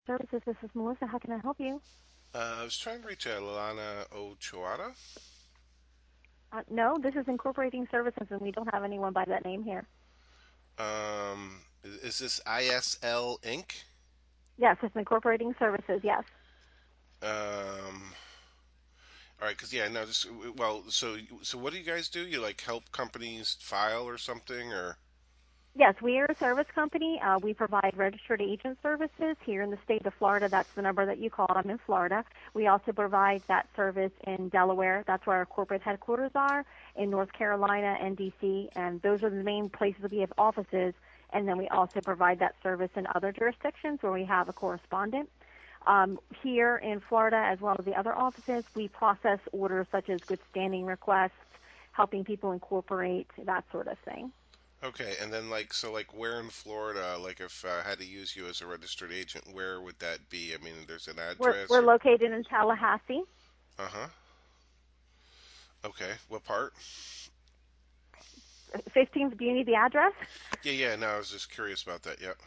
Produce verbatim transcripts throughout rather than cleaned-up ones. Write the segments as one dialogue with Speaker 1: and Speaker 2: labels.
Speaker 1: Services. This is Melissa. How can I help you?
Speaker 2: Uh, I was trying to reach uh, Lana Ochoada.
Speaker 1: Uh, no, this is Incorporating Services, and we don't have anyone by that name here.
Speaker 2: Um, is, is this I S L Inc?
Speaker 1: Yes, it's Incorporating Services. Yes.
Speaker 2: Um, all right, because yeah, no, just well, so so what do you guys do? You like help companies file or something, or
Speaker 1: Yes, we are a service company. Uh, we provide registered agent services here in the state of Florida. That's the number that you called. I'm in Florida. We also provide that service in Delaware. That's where our corporate headquarters are, in North Carolina and D C. And those are the main places that we have offices. And then we also provide that service in other jurisdictions where we have a correspondent. Um, here in Florida, as well as the other offices, we process orders such as good standing requests, helping people incorporate, that sort of thing.
Speaker 2: okay, and then like so like where in Florida, like if I had to use you as a registered agent, where would that be? I mean, there's an
Speaker 1: We're,
Speaker 2: address
Speaker 1: we're
Speaker 2: or
Speaker 1: located in Tallahassee.
Speaker 2: uh huh. Okay, what part?
Speaker 1: fifteenth, do you need the address?
Speaker 2: Yeah, yeah. No, I was just curious about that. Yep.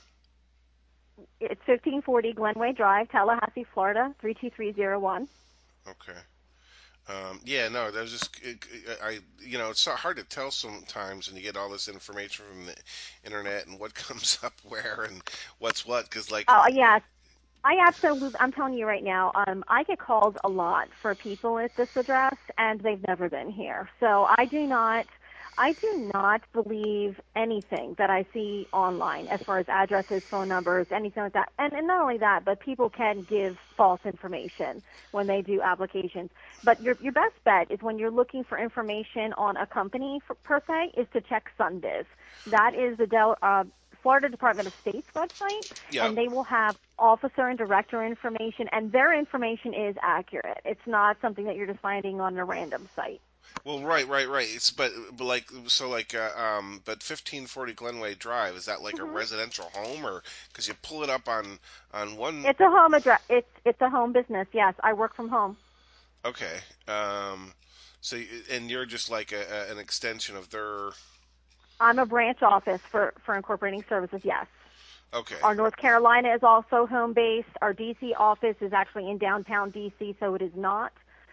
Speaker 1: It's fifteen forty Glenway Drive, Tallahassee, Florida, three two three zero one.
Speaker 2: Okay. Um, yeah, no, that was just it, I, you know, it's so hard to tell sometimes, and you get all this information from the internet and what comes up where and what's what, because like,
Speaker 1: Oh, yes. I absolutely, I'm telling you right now, um, I get called a lot for people at this address, and they've never been here. So I do not, I do not believe anything that I see online as far as addresses, phone numbers, anything like that. And, and not only that, but people can give false information when they do applications. But your your best bet is when you're looking for information on a company for, per se, is to check SunBiz. That is the Del, uh, Florida Department of State's website,
Speaker 2: yeah,
Speaker 1: and they will have officer and director information, and their information is accurate. It's not something that you're just finding on a random site.
Speaker 2: well, right, right, right. It's but but like so like uh, um, but fifteen forty Glenway Drive, is that like a
Speaker 1: hmm
Speaker 2: residential home, or because you pull it up on on one?
Speaker 1: It's a home address. It's it's a home business. Yes, I work from home.
Speaker 2: Okay, um, so y- and you're just like a, a, an extension of their.
Speaker 1: I'm a branch office for for incorporating services. Yes.
Speaker 2: Okay,
Speaker 1: Our North Carolina is also home based. Our D C office is actually in downtown D C, so it is not.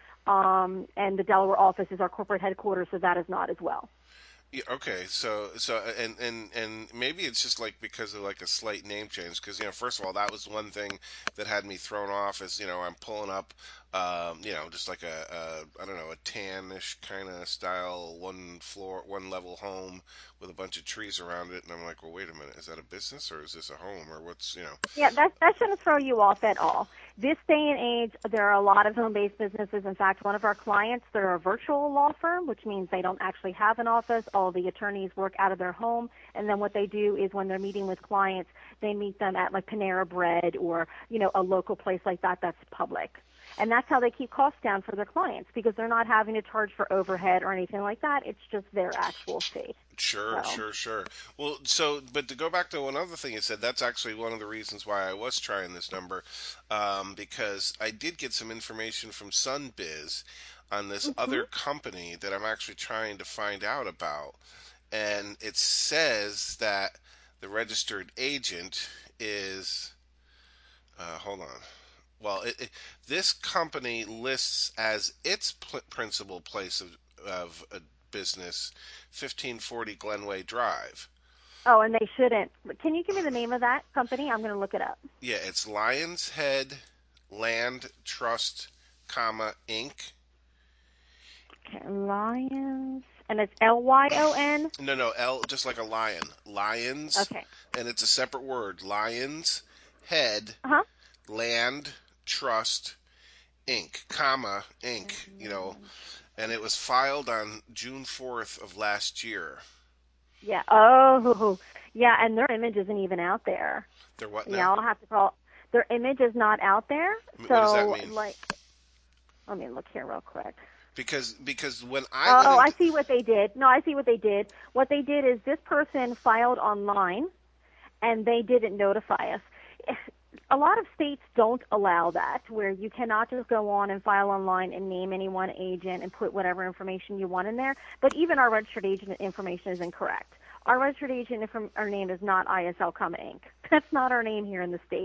Speaker 1: Um, and the Delaware office is our corporate headquarters, so that is not as well.
Speaker 2: yeah, okay, so so and and and maybe it's just like because of like a slight name change because you know first of all that was one thing that had me thrown off is you know I'm pulling up um, you know just like a, a I don't know a tannish kind of style one floor one level home with a bunch of trees around it and I'm like well wait a minute is that a business or is this a home or what's you know
Speaker 1: Yeah, that that shouldn't throw you off at all. This day and age, there are a lot of home-based businesses. In fact, one of our clients, they're a virtual law firm, which means they don't actually have an office. All the attorneys work out of their home, and then what they do is when they're meeting with clients, they meet them at like Panera Bread or you know a local place like that that's public. And that's how they keep costs down for their clients because they're not having to charge for overhead or anything like that. It's just their actual fee.
Speaker 2: Sure,
Speaker 1: So.
Speaker 2: sure, sure. Well, so, but to go back to one other thing you said, that's actually one of the reasons why I was trying this number, um, because I did get some information from SunBiz on this
Speaker 1: Mhm.
Speaker 2: other company that I'm actually trying to find out about. And it says that the registered agent is, uh, hold on. Well, it, it, this company lists as its pl- principal place of, of uh, business fifteen forty Glenway Drive.
Speaker 1: Oh, and they shouldn't. Can you give me the name of that company? I'm going to look it up.
Speaker 2: Yeah, it's Lions Head Land Trust, comma Inc.
Speaker 1: Okay, Lions, and it's L Y O N.
Speaker 2: No, no, L just like a lion. Lions,
Speaker 1: Okay.
Speaker 2: and it's a separate word. Lions Head
Speaker 1: Uh huh.
Speaker 2: Land Trust Inc. comma Inc. You know,
Speaker 1: Land
Speaker 2: and
Speaker 1: Trust.
Speaker 2: it was filed on June fourth of last year.
Speaker 1: Yeah. Oh, yeah. And their image isn't even out there.
Speaker 2: They're what
Speaker 1: Yeah,
Speaker 2: now?
Speaker 1: I'll have to call. Their image is not out there.
Speaker 2: What does that
Speaker 1: So,
Speaker 2: mean?
Speaker 1: like, let me look here real quick.
Speaker 2: Because because when I went
Speaker 1: Oh, I
Speaker 2: into
Speaker 1: see what they did. No, I see what they did. What they did is this person filed online and they didn't notify us. A lot of states don't allow that, where you cannot just go on and file online and name any one agent and put whatever information you want in there. But even our registered agent information is incorrect. Our registered agent inform- our name is not I S L, Inc. That's not our name here in the state.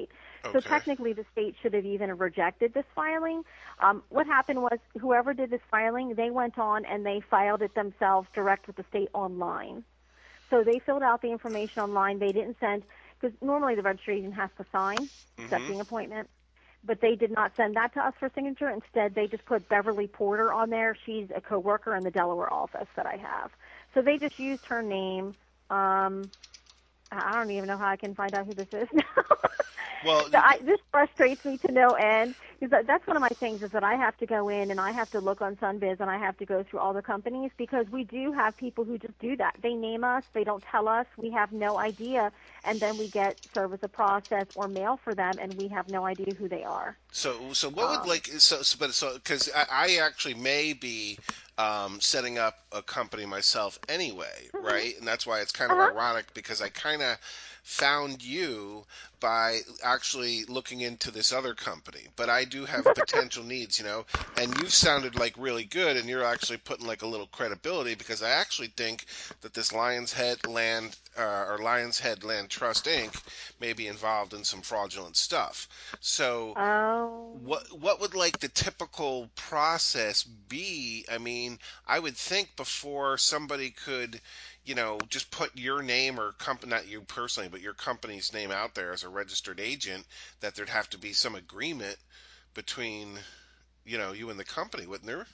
Speaker 1: So
Speaker 2: Okay.
Speaker 1: technically, the state should have even rejected this filing. Um, what happened was whoever did this filing, they went on and they filed it themselves direct with the state online. So they filled out the information online. They didn't send, because normally the registry agent has to sign
Speaker 2: Mm-hmm.
Speaker 1: accepting appointment, but they did not send that to us for signature. Instead, they just put Beverly Porter on there. She's a coworker in the Delaware office that I have. So they just used her name. Um, I don't even know how I can find out who this is now.
Speaker 2: Well,
Speaker 1: So I, this frustrates me to no end because that, that's one of my things is that I have to go in and I have to look on Sunbiz and I have to go through all the companies because we do have people who just do that. They name us, they don't tell us, we have no idea, and then we get service of process or mail for them and we have no idea who they are.
Speaker 2: So, so what would
Speaker 1: Um,
Speaker 2: like so, so but so because I, I actually may be um, setting up a company myself anyway,
Speaker 1: mhm.
Speaker 2: right? And that's why it's kind of
Speaker 1: Uh-huh.
Speaker 2: ironic because I kind of found you by actually looking into this other company, but I do have potential needs, you know. And you've sounded like really good, and you're actually putting like a little credibility because I actually think that this Lions Head Land uh, or Lions Head Land Trust Inc may be involved in some fraudulent stuff. So
Speaker 1: Oh.
Speaker 2: what what would like the typical process be? I mean, I would think before somebody could, you know, just put your name or company, not you personally, but your company's name out there as a registered agent, that there'd have to be some agreement between, you know, you and the company, wouldn't there?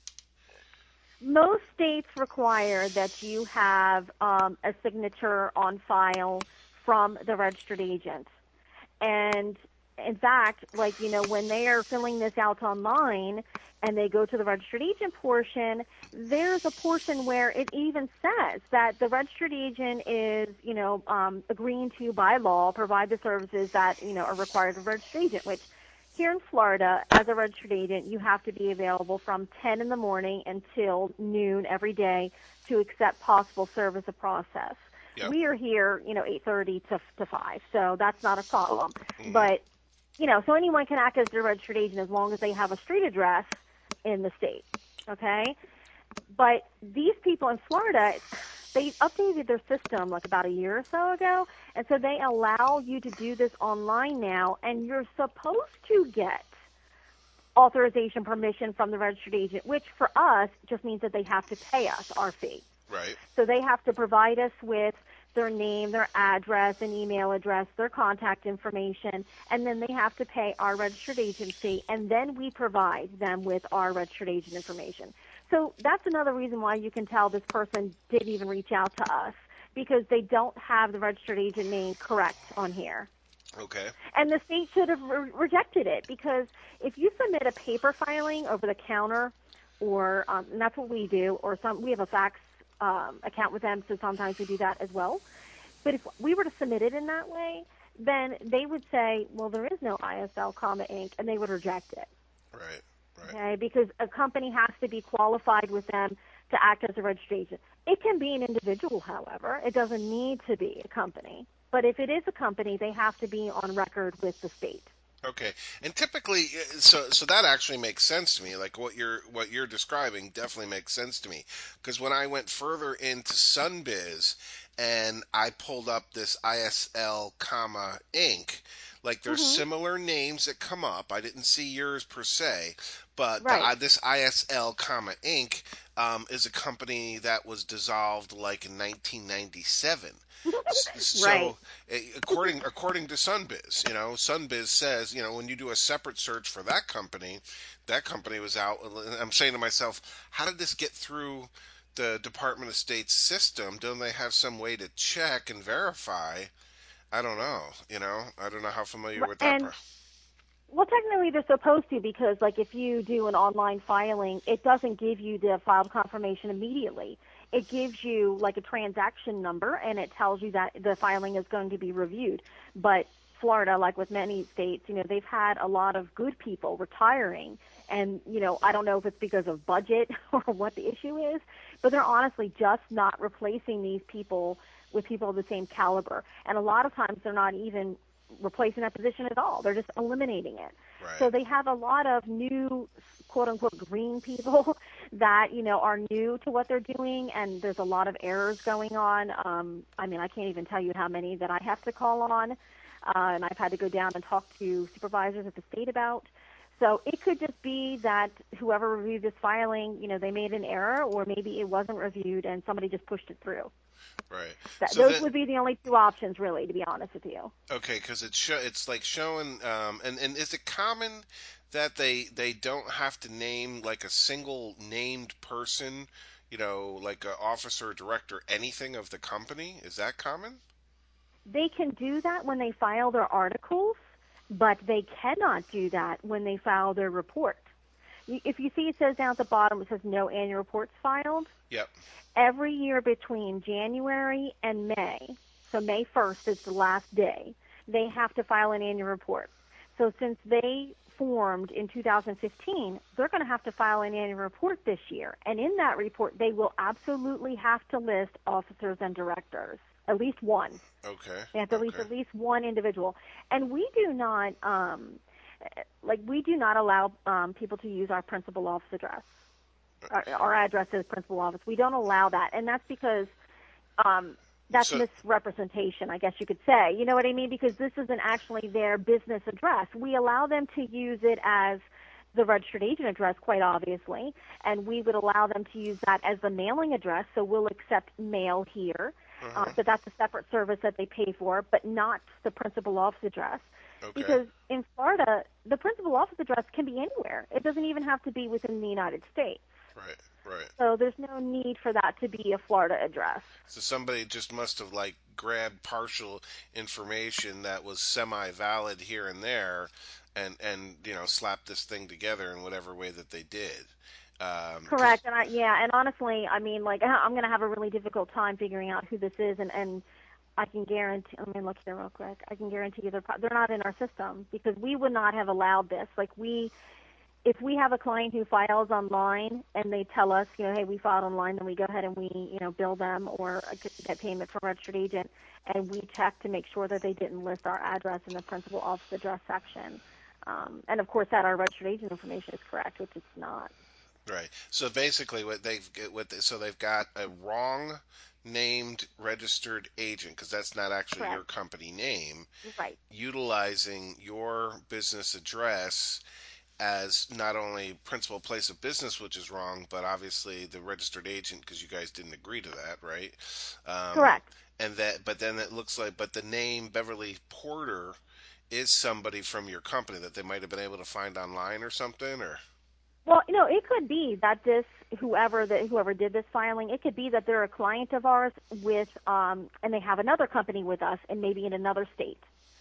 Speaker 1: Most states require that you have um, a signature on file from the registered agent. And in fact, like, you know, when they are filling this out online and they go to the registered agent portion, there's a portion where it even says that the registered agent is, you know, um, agreeing to by law provide the services that, you know, are required of a registered agent, which here in Florida, as a registered agent, you have to be available from ten in the morning until noon every day to accept possible service of process.
Speaker 2: Yep.
Speaker 1: We are here, you know, eight thirty to to five, so that's not a problem.
Speaker 2: Hmm.
Speaker 1: But, you know, so anyone can act as a registered agent as long as they have a street address in the state, okay? But these people in Florida, they updated their system like about a year or so ago, and so they allow you to do this online now, and you're supposed to get authorization permission from the registered agent, which for us just means that they have to pay us our fee.
Speaker 2: Right.
Speaker 1: So they have to provide us with their name, their address, an email address, their contact information, and then they have to pay our registered agent fee, and then we provide them with our registered agent information. So that's another reason why you can tell this person didn't even reach out to us, because they don't have the registered agent name correct on here.
Speaker 2: Okay.
Speaker 1: And the state should have re- rejected it, because if you submit a paper filing over the counter, or um, and that's what we do, or some we have a fax um, account with them, so sometimes we do that as well. But if we were to submit it in that way, then they would say, well, there is no I S L, comma Inc, and they would reject it.
Speaker 2: Right. Right.
Speaker 1: Okay, because a company has to be qualified with them to act as a registered agent. It can be an individual, however. It doesn't need to be a company. But if it is a company, they have to be on record with the state.
Speaker 2: Okay, and typically, uh, so so that actually makes sense to me. Like what you're what you're describing definitely makes sense to me. Because when I went further into Sunbiz, and I pulled up this I S L, comma Inc. Like there's
Speaker 1: Hmm.
Speaker 2: similar names that come up. I didn't see yours per se, but the,
Speaker 1: Right.
Speaker 2: uh, this I S L, comma Inc. Um, is a company that was dissolved like in nineteen ninety-seven.
Speaker 1: Right.
Speaker 2: So eh, according according to Sunbiz, you know, Sunbiz says, you know, when you do a separate search for that company, that company was out. I'm saying to myself, how did this get through the Department of State's system? Don't they have some way to check and verify? I don't know. You know, I don't know how familiar with that
Speaker 1: And
Speaker 2: part.
Speaker 1: well, technically they're supposed to, because like if you do an online filing, it doesn't give you the filed confirmation immediately. It gives you like a transaction number and it tells you that the filing is going to be reviewed. But Florida, like with many states, you know, they've had a lot of good people retiring, and you know, I don't know if it's because of budget or what the issue is, but they're honestly just not replacing these people with people of the same caliber. And a lot of times they're not even replacing that position at all. They're just eliminating it. So
Speaker 2: Right.
Speaker 1: they have a lot of new, quote unquote, green people that, you know, are new to what they're doing, and there's a lot of errors going on. Um, I mean, I can't even tell you how many that I have to call on. uh, and I've had to go down and talk to supervisors at the state about. So it could just be that whoever reviewed this filing, you know, they made an error, or maybe it wasn't reviewed and somebody just pushed it through.
Speaker 2: Right.
Speaker 1: That,
Speaker 2: So
Speaker 1: those
Speaker 2: then,
Speaker 1: would be the only two options, really, to be honest with you.
Speaker 2: okay, because it's show, it's like showing, um, and and is it common that they they don't have to name like a single named person, you know, like an officer, director, anything of the company? Is that common?
Speaker 1: They can do that when they file their articles, but they cannot do that when they file their report. If you see it says down at the bottom, it says no annual reports filed.
Speaker 2: Yep.
Speaker 1: Every year between January and May, so May first is the last day, they have to file an annual report. So since they formed in two thousand fifteen, they're going to have to file an annual report this year. And in that report, they will absolutely have to list officers and directors, at least one.
Speaker 2: Okay.
Speaker 1: They have to
Speaker 2: Okay.
Speaker 1: list at least one individual. And we do not, um, like, we do not allow um, people to use our principal office address. Our, our address is principal office. We don't allow that, and that's because um, that's
Speaker 2: So
Speaker 1: misrepresentation, I guess you could say. You know what I mean? Because this isn't actually their business address. We allow them to use it as the registered agent address, quite obviously, and we would allow them to use that as the mailing address. So we'll accept mail here, uh,
Speaker 2: uh-huh.
Speaker 1: but that's a separate service that they pay for, but not the principal office address.
Speaker 2: Okay.
Speaker 1: Because in Florida, the principal office address can be anywhere. It doesn't even have to be within the United States.
Speaker 2: Right. Right.
Speaker 1: So there's no need for that to be a Florida address.
Speaker 2: So somebody just must have like grabbed partial information that was semi-valid here and there, and and you know slapped this thing together in whatever way that they did. Um, 'cause,
Speaker 1: Correct. And I, yeah, and honestly, I mean, like, I'm going to have a really difficult time figuring out who this is, and, and I can guarantee, let me look here real quick. I can guarantee you they're, pro- they're not in our system because we would not have allowed this. Like, we, if we have a client who files online and they tell us, you know, hey, we filed online, then we go ahead and we, you know, bill them or get payment from a registered agent, and we check to make sure that they didn't list our address in the principal office address section. Um, and of course, that our registered agent information is correct, which it's not.
Speaker 2: right. So basically, what they've what they, so they've got a wrong named registered agent because that's not actually your
Speaker 1: Correct.
Speaker 2: company name,
Speaker 1: Right.
Speaker 2: utilizing your business address as not only principal place of business, which is wrong, but obviously the registered agent because you guys didn't agree to that, right? Um,
Speaker 1: Correct.
Speaker 2: and that, but then it looks like, but the name Beverly Porter is somebody from your company that they might have been able to find online or something, or
Speaker 1: Well, you know, it could be that this whoever that whoever did this filing, it could be that they're a client of ours with, um, and they have another company with us, and maybe in another state.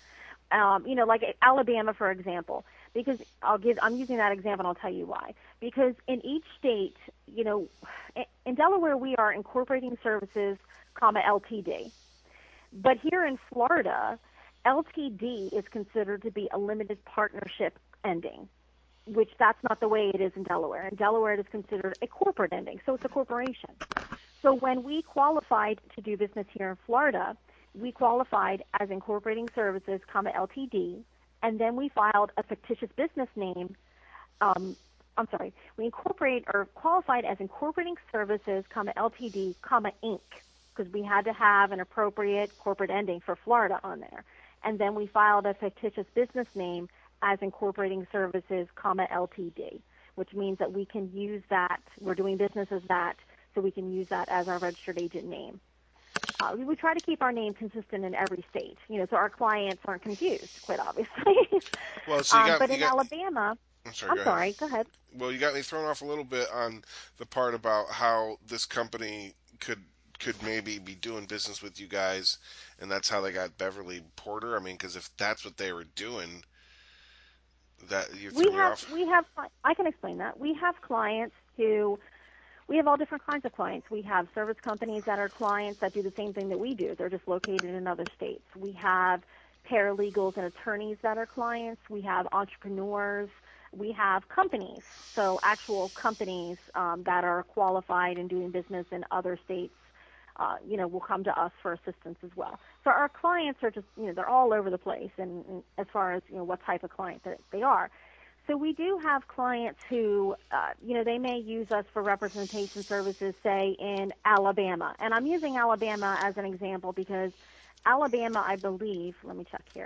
Speaker 1: Um, you know, like Alabama, for example, because I'll give, I'm using that example and I'll tell you why. Because in each state, you know, in Delaware, we are incorporating services, comma, L T D. But here in Florida, L T D is considered to be a limited partnership ending, which that's not the way it is in Delaware. In Delaware, it is considered a corporate ending, so it's a corporation. So when we qualified to do business here in Florida, we qualified as incorporating services, comma, L T D, and then we filed a fictitious business name. Um, I'm sorry, we incorporate or qualified as incorporating services, comma, L T D, comma, Inc, because we had to have an appropriate corporate ending for Florida on there. And then we filed a fictitious business name as incorporating services, comma, L T D, which means that we can use that. We're doing business as that, so we can use that as our registered agent name. Uh, we, we try to keep our name consistent in every state, you know, so our clients aren't confused, quite obviously.
Speaker 2: well, so you
Speaker 1: um,
Speaker 2: got
Speaker 1: but
Speaker 2: you
Speaker 1: in
Speaker 2: got.
Speaker 1: Alabama,
Speaker 2: I'm sorry.
Speaker 1: I'm
Speaker 2: Go ahead.
Speaker 1: sorry, go ahead.
Speaker 2: Well, you got me thrown off a little bit on the part about how this company could could maybe be doing business with you guys, and that's how they got Beverly Porter. I mean, because if that's what they were doing, that you
Speaker 1: We
Speaker 2: threw me
Speaker 1: have,
Speaker 2: off.
Speaker 1: we have, I can explain that. We have clients who, we have all different kinds of clients. We have service companies that are clients that do the same thing that we do. They're just located in other states. We have paralegals and attorneys that are clients. We have entrepreneurs. We have companies, so actual companies um, that are qualified and doing business in other states, uh, you know, will come to us for assistance as well. So our clients are just, you know, they're all over the place, and, and as far as, you know, what type of client that they are. So we do have clients who, uh, you know, they may use us for representation services, say, in Alabama. And I'm using Alabama as an example because Alabama, I believe, let me check here.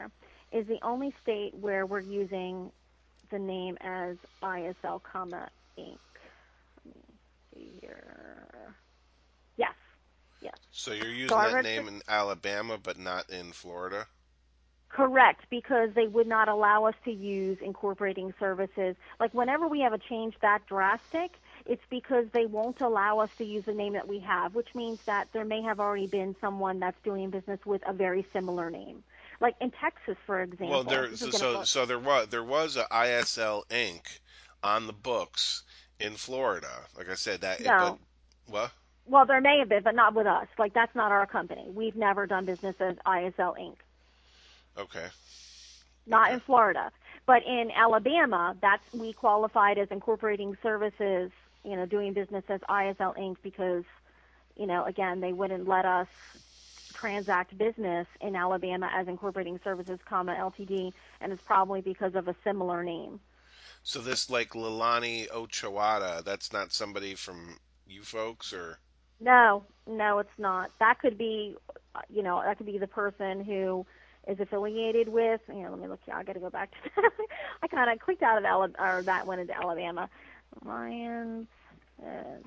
Speaker 1: is the only state where we're using the name as I S L, comma, Inc. Let me see here. Yes, yes.
Speaker 2: So you're
Speaker 1: So
Speaker 2: using
Speaker 1: our
Speaker 2: that
Speaker 1: registered
Speaker 2: name in Alabama, but not in Florida?
Speaker 1: Correct, because they would not allow us to use incorporating services. Like whenever we have a change that drastic, it's because they won't allow us to use the name that we have, which means that there may have already been someone that's doing business with a very similar name. Like in Texas, for
Speaker 2: Well,
Speaker 1: example,
Speaker 2: there
Speaker 1: this is
Speaker 2: so
Speaker 1: going to
Speaker 2: so,
Speaker 1: blow.
Speaker 2: so there was there was a I S L Inc on the books in Florida. Like I said, that it, but
Speaker 1: No.
Speaker 2: what?
Speaker 1: Well, there may have been, but not with us. Like that's not our company. We've never done business as I S L Inc.
Speaker 2: Okay,
Speaker 1: Not
Speaker 2: okay.
Speaker 1: in Florida, but in Alabama, that's we qualified as incorporating services, you know, doing business as I S L Inc because, you know, again, they wouldn't let us transact business in Alabama as incorporating services, comma L T D, and it's probably because of a similar name.
Speaker 2: So this like Lilani Ochoada, that's not somebody from you folks, or
Speaker 1: No, no, it's not. That could be, uh, you know, that could be the person who is affiliated with. You know, let me look here. I got to go back to that. I kind of clicked out of Alabama, or that went into Alabama. Lions. Uh,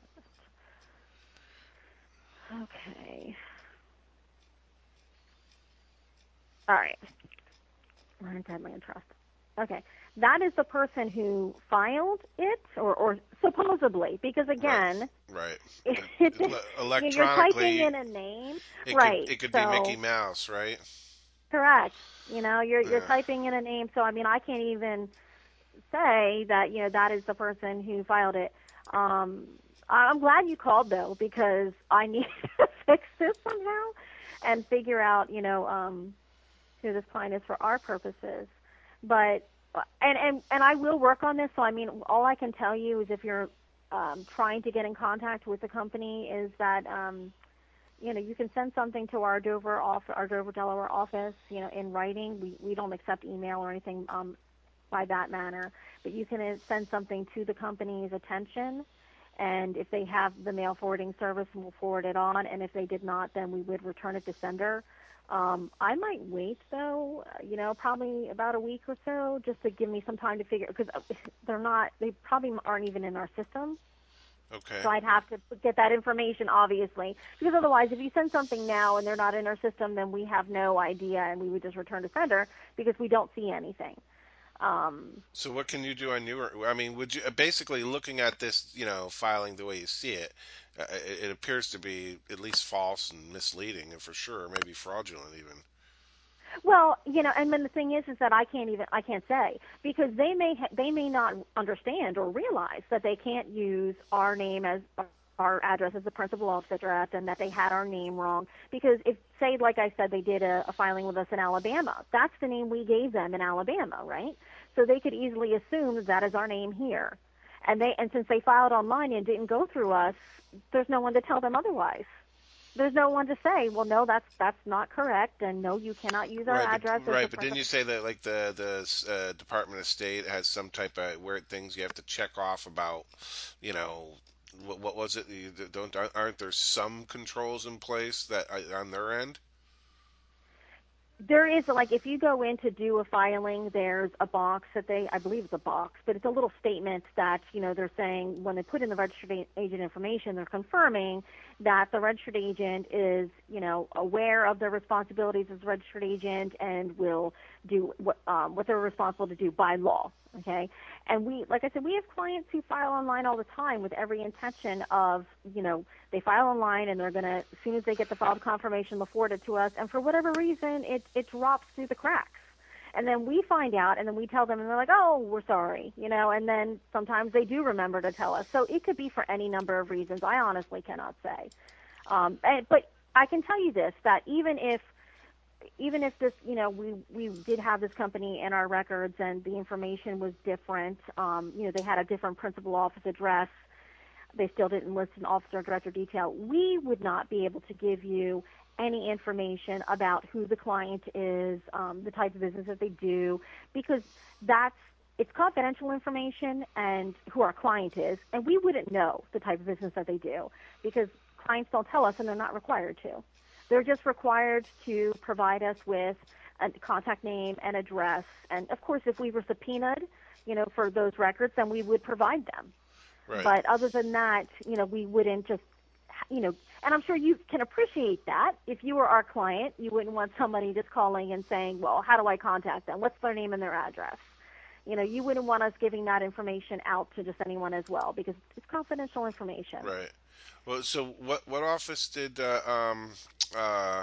Speaker 1: okay. All right. Lions Headland Trust. Okay. That is the person who filed it, or, or supposedly, because
Speaker 2: right,
Speaker 1: again,
Speaker 2: right.
Speaker 1: it,
Speaker 2: It,
Speaker 1: it,
Speaker 2: ele-
Speaker 1: you're typing
Speaker 2: electronically,
Speaker 1: in a name,
Speaker 2: it could
Speaker 1: right?
Speaker 2: it could be Mickey
Speaker 1: So
Speaker 2: Mouse, right?
Speaker 1: correct. You know, you're you're
Speaker 2: Yeah.
Speaker 1: typing in a name. So I mean, I can't even say that you know that is the person who filed it. Um, I- I'm glad you called though because I need to fix this somehow and figure out you know um, who this client is for our purposes. But and and and I will work on this. So I mean, all I can tell you is if you're um, trying to get in contact with the company, is that um, you know you can send something to our Dover off our Dover Delaware office. You know, in writing. We we don't accept email or anything um, by that manner, but you can uh, send something to the company's attention. And if they have the mail forwarding service, we'll forward it on. And if they did not, then we would return it to sender. Um, I might wait though, uh, you know, probably about a week or so, just to give me some time to figure because they're not, they probably aren't even in our system.
Speaker 2: Okay.
Speaker 1: So I'd have to get that information, obviously, because otherwise, if you send something now and they're not in our system, then we have no idea, and we would just return to sender because we don't see anything. Um,
Speaker 2: So what can you do on your? I mean, would you basically looking at this, you know, filing the way you see it, uh, it, it appears to be at least false and misleading, and for sure, maybe fraudulent even.
Speaker 1: Well, you know, and then the thing is, is that I can't even I can't say because they may ha- they may not understand or realize that they can't use our name as our address as the principal office address, and that they had our name wrong. Because if, say, like I said, they did a, a filing with us in Alabama, that's the name we gave them in Alabama, right? So they could easily assume that that is our name here, and they and since they filed online and didn't go through us, there's no one to tell them otherwise. There's no one to say, well, no, that's that's not correct, and no, you cannot use our
Speaker 2: Right, but
Speaker 1: address as the
Speaker 2: right, but didn't
Speaker 1: principal.
Speaker 2: you say that like the the uh, Department of State has some type of weird things you have to check off about, you know, what what was it? You don't aren't there some controls in place that uh, on their end?
Speaker 1: There is, like, if you go in to do a filing, there's a box that they, I believe it's a box, but it's a little statement that, you know, they're saying when they put in the registered agent information, they're confirming that the registered agent is, you know, aware of their responsibilities as a registered agent and will do what, um, what they're responsible to do by law. Okay. And we, like I said, we have clients who file online all the time with every intention of, you know, they file online and they're going to, as soon as they get the filed confirmation, they'll forward it to us. And for whatever reason, it, it drops through the cracks. And then we find out and then we tell them and they're like, oh, we're sorry, you know, and then sometimes they do remember to tell us. So it could be for any number of reasons. I honestly cannot say. Um, and, but I can tell you this, that even if even if this, you know, we we did have this company in our records and the information was different, um, you know, they had a different principal office address, they still didn't list an officer or director detail, we would not be able to give you any information about who the client is, um, the type of business that they do, because that's it's confidential information and who our client is, and we wouldn't know the type of business that they do because clients don't tell us and they're not required to. They're just required to provide us with a contact name and address. And of course, if we were subpoenaed, you know, for those records, then we would provide them.
Speaker 2: Right.
Speaker 1: But other than that, you know, we wouldn't just, you know, and I'm sure you can appreciate that. If you were our client, you wouldn't want somebody just calling and saying, well, how do I contact them? What's their name and their address? You know, you wouldn't want us giving that information out to just anyone as well because it's confidential information.
Speaker 2: Right. Well, so what what office did uh, um uh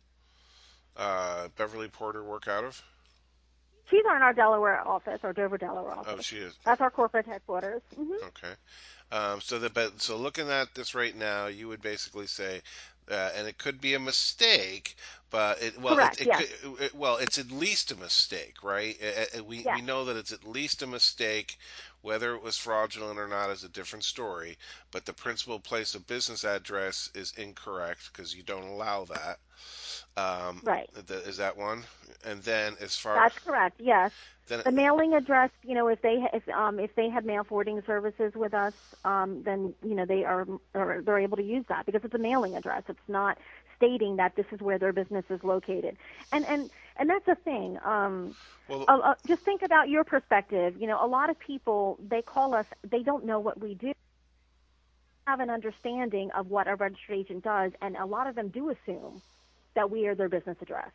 Speaker 2: uh Beverly Porter work out of?
Speaker 1: She's in our Delaware office, our Dover, Delaware
Speaker 2: Oh,
Speaker 1: office.
Speaker 2: she is.
Speaker 1: That's our corporate headquarters. Hmm.
Speaker 2: Okay. Um, so the but so looking at this right now, you would basically say, uh, and it could be a mistake, but it well it
Speaker 1: Correct.
Speaker 2: it
Speaker 1: Yes.
Speaker 2: could it, well it's at least a mistake, right? Uh, uh, we we
Speaker 1: Yes.
Speaker 2: know that it's at least a mistake. Whether it was fraudulent or not is a different story. But the principal place of business address is incorrect because you don't allow that. Um,
Speaker 1: Right.
Speaker 2: th- is that one? And then as far
Speaker 1: That's correct. Yes.
Speaker 2: then
Speaker 1: The mailing address, you know, if they if um if they have mail forwarding services with us, um then you know they are or they're able to use that because it's a mailing address. It's not stating that this is where their business is located. And and and that's the thing. Um
Speaker 2: well
Speaker 1: uh, uh, just think about your perspective. You know, a lot of people they call us, they don't know what we do, have an understanding of what a registered agent does, and a lot of them do assume that we are their business address.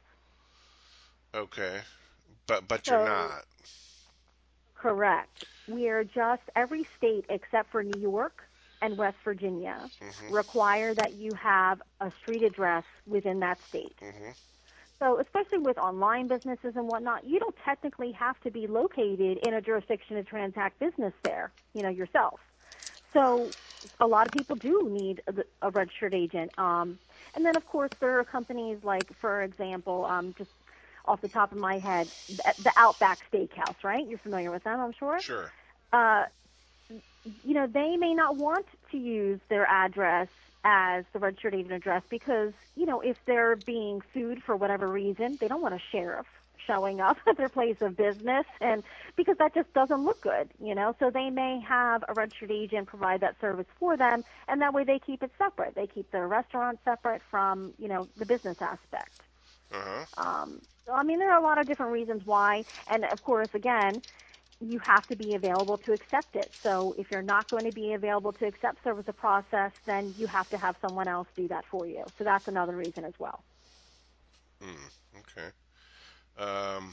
Speaker 2: okay, but but you're
Speaker 1: So
Speaker 2: not.
Speaker 1: correct. We are just every state except for New York and West Virginia
Speaker 2: Hmm.
Speaker 1: require that you have a street address within that state.
Speaker 2: Hmm.
Speaker 1: So, especially with online businesses and whatnot, you don't technically have to be located in a jurisdiction to transact business there, you know, yourself. So, a lot of people do need a, a registered agent. Um, and then, of course, there are companies like, for example, um, just off the top of my head, the, the Outback Steakhouse, right? You're familiar with them, I'm sure.
Speaker 2: Sure.
Speaker 1: Uh, you know, they may not want to use their address as the registered agent address because, you know, if they're being sued for whatever reason, they don't want a sheriff showing up at their place of business and because that just doesn't look good, you know. So they may have a registered agent provide that service for them and that way they keep it separate. They keep their restaurant separate from, you know, the business aspect.
Speaker 2: Uh-huh.
Speaker 1: Um, so I mean there are a lot of different reasons why and of course again you have to be available to accept it. So if you're not going to be available to accept service of process, then you have to have someone else do that for you. So that's another reason as well.
Speaker 2: Hmm. Okay. Um,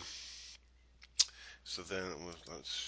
Speaker 2: so then it was, let's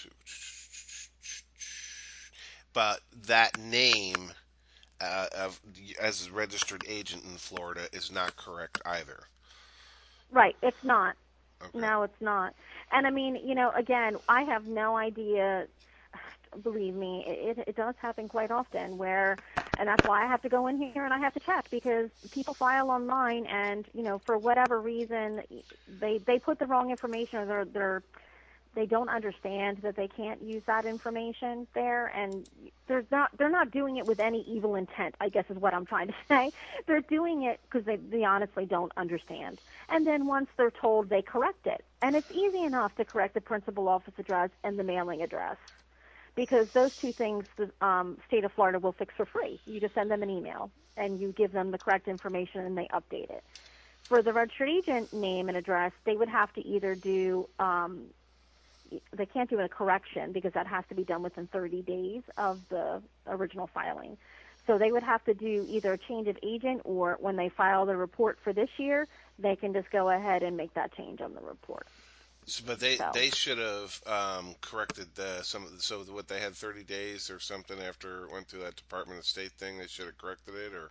Speaker 2: but that name uh, of as a registered agent in Florida is not correct either.
Speaker 1: Right. It's not.
Speaker 2: Okay.
Speaker 1: No, it's not. And I mean, you know, again, I have no idea. Believe me, it, it does happen quite often where, and that's why I have to go in here and I have to check because people file online and, you know, for whatever reason, they, they put the wrong information or they're, they're they don't understand that they can't use that information there and there's not they're not doing it with any evil intent, I guess is what I'm trying to say. They're doing it because they, they honestly don't understand, and then once they're told, they correct it, and it's easy enough to correct the principal office address and the mailing address because those two things the um, state of Florida will fix for free. You just send them an email and you give them the correct information and they update it. For the registered agent name and address, they would have to either do um, they can't do a correction because that has to be done within thirty days of the original filing. So they would have to do either a change of agent or when they file the report for this year, they can just go ahead and make that change on the report.
Speaker 2: So, but they
Speaker 1: So
Speaker 2: they should have um, corrected the some of the, so what they had thirty days or something after it went through that Department of State thing. They should have corrected it or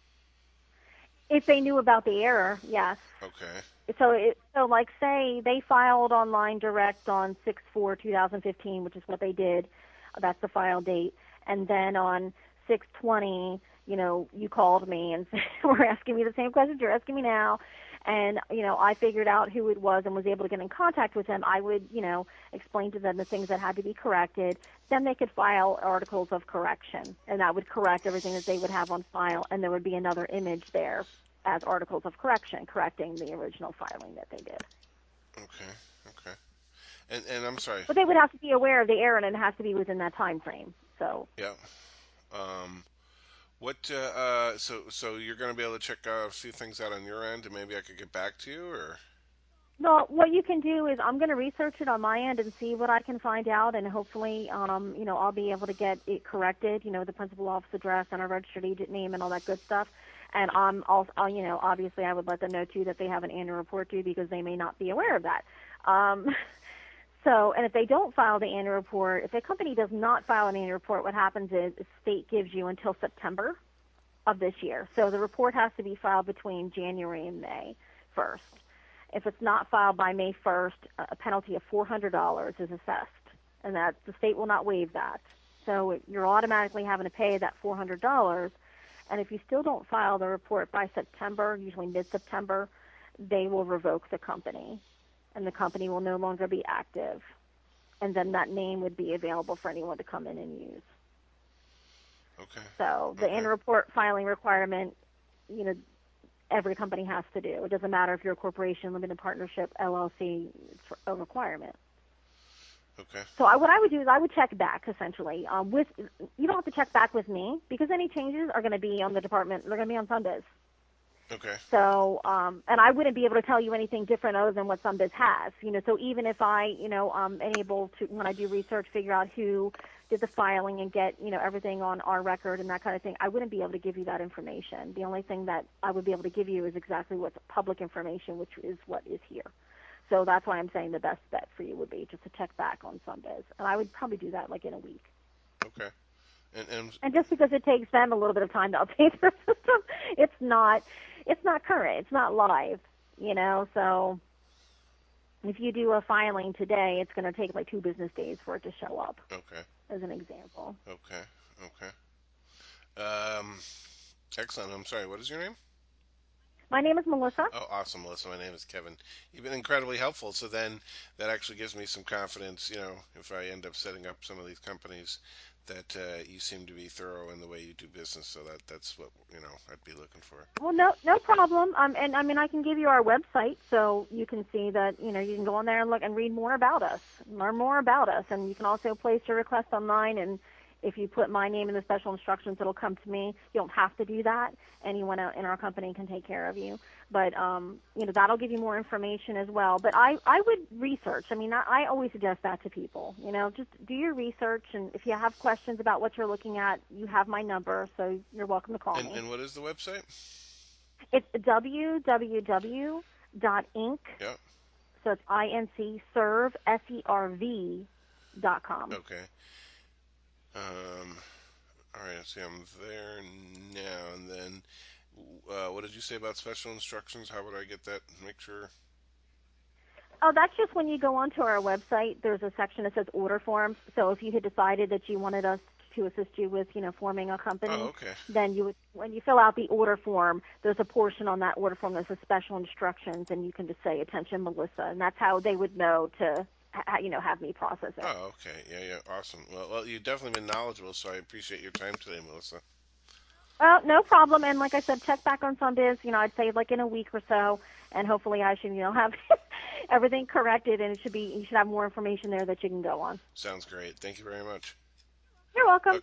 Speaker 1: if they knew about the error, yes.
Speaker 2: okay.
Speaker 1: So it, so like say they filed online direct on six four two thousand fifteen, which is what they did. That's the file date. And then on six twenty, you know, you called me and were asking me the same questions you're asking me now. And, you know, I figured out who it was and was able to get in contact with them. I would, you know, explain to them the things that had to be corrected. Then they could file articles of correction, and that would correct everything that they would have on file, and there would be another image there as articles of correction, correcting the original filing that they did.
Speaker 2: Okay. Okay. And and I'm sorry.
Speaker 1: But they would have to be aware of the error, and it has to be within that time frame. So,
Speaker 2: Yeah. Um. What? Uh, uh. So so you're gonna be able to check out a few things out on your end, and maybe I could get back to you, or
Speaker 1: Well, what you can do is I'm going to research it on my end and see what I can find out, and hopefully, um, you know, I'll be able to get it corrected. You know, the principal office address and our registered agent name and all that good stuff. And um, also, uh, you know, obviously, I would let them know too that they have an annual report due because they may not be aware of that. Um, so, and if they don't file the annual report, if a company does not file an annual report, what happens is the state gives you until September of this year. So the report has to be filed between January and May first. If it's not filed by May first, a penalty of four hundred dollars is assessed, and that the state will not waive that. So you're automatically having to pay that four hundred dollars, and if you still don't file the report by September, usually mid-September, they will revoke the company, and the company will no longer be active, and then that name would be available for anyone to come in and use.
Speaker 2: Okay.
Speaker 1: So the
Speaker 2: Okay.
Speaker 1: annual report filing requirement, you know, every company has to do. It doesn't matter if you're a corporation, limited partnership, L L C, it's a requirement.
Speaker 2: Okay.
Speaker 1: So I, what I would do is I would check back, essentially. Um, with You don't have to check back with me because any changes are going to be on the department. They're going to be on Sunbiz.
Speaker 2: Okay.
Speaker 1: So, um, and I wouldn't be able to tell you anything different other than what Sunbiz has. You know, so even if I, you know, um, am able to, when I do research, figure out who did the filing and get, you know, everything on our record and that kind of thing, I wouldn't be able to give you that information. The only thing that I would be able to give you is exactly what's public information, which is what is here. So that's why I'm saying the best bet for you would be just to check back on Sunbiz. And I would probably do that like in a week.
Speaker 2: Okay. And, and
Speaker 1: And just because it takes them a little bit of time to update their system, it's not it's not current. It's not live, you know. So if you do a filing today, it's going to take like two business days for it to show up,
Speaker 2: okay.
Speaker 1: as an example.
Speaker 2: Okay. Okay. Um, excellent. I'm sorry. What is your name?
Speaker 1: My name is Melissa.
Speaker 2: Oh, awesome, Melissa. My name is Kevin. You've been incredibly helpful. So then that actually gives me some confidence, you know, if I end up setting up some of these companies, that uh, you seem to be thorough in the way you do business. So that that's what, you know, I'd be looking for.
Speaker 1: Well, no, no problem. Um, and I mean, I can give you our website so you can see that, you know, you can go on there and look and read more about us, learn more about us, and you can also place your request online. And if you put my name in the special instructions, it'll come to me. You don't have to do that. Anyone out in our company can take care of you. But um, you know, that'll give you more information as well. But I, I would research. I mean, I, I always suggest that to people. You know, just do your research, and if you have questions about what you're looking at, you have my number, so you're welcome to call
Speaker 2: And
Speaker 1: me.
Speaker 2: and what is the website?
Speaker 1: It's w w w dot inc,
Speaker 2: Yeah.
Speaker 1: so it's I N C, serve, S E R V, dot com.
Speaker 2: Okay. Um. All right. Let's see. I'm there now. And then, uh, what did you say about special instructions? How would I get that? Make sure.
Speaker 1: Oh, that's just when you go onto our website, there's a section that says order forms. So if you had decided that you wanted us to assist you with, you know, forming a
Speaker 2: Oh,
Speaker 1: company,
Speaker 2: okay.
Speaker 1: then you would, when you fill out the order form, there's a portion on that order form that says special instructions, and you can just say, attention, Melissa, and that's how they would know to, ha- you know, have me process it.
Speaker 2: Oh, okay. Yeah, yeah. Awesome. Well, well, you've definitely been knowledgeable, so I appreciate your time today, Melissa.
Speaker 1: Well, no problem. And like I said, check back on Sunbiz. You know, I'd say like in a week or so, and hopefully I should, you know, have everything corrected, and it should be you should have more information there that you can go on.
Speaker 2: Sounds great. Thank you very much.
Speaker 1: You're welcome.